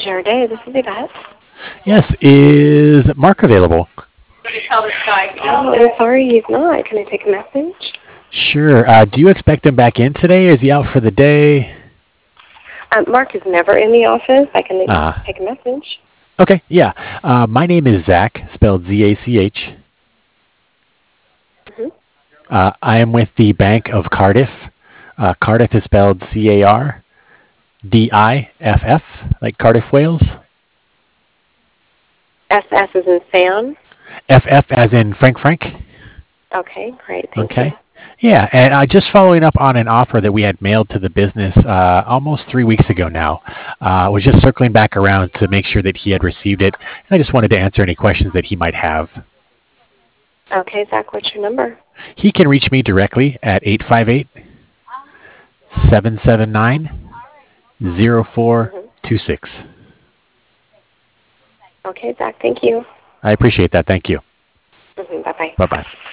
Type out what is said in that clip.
Desjardins, this is Yvette. Yes, is Mark available? Oh, I'm sorry he's not. Can I take a message? Sure. Do you expect him back in today, or is he out for the day? Mark is never in the office. I can Ah, take a message. okay, yeah. My name is Zach, spelled Zach. Hmm. I am with the Bank of Cardiff. Cardiff is spelled Cardiff, like Cardiff, Wales. SS is in Sam. FF as in Frank Frank. Okay, great. Thank you. Okay. Yeah, and just following up on an offer that we had mailed to the business almost 3 weeks ago now. Was just circling back around to make sure that he had received it. And I just wanted to answer any questions that he might have. Okay, Zach, what's your number? He can reach me directly at 858-779-0426. Hmm. Okay, Zach, thank you. I appreciate that. Thank you. Bye-bye. Bye bye.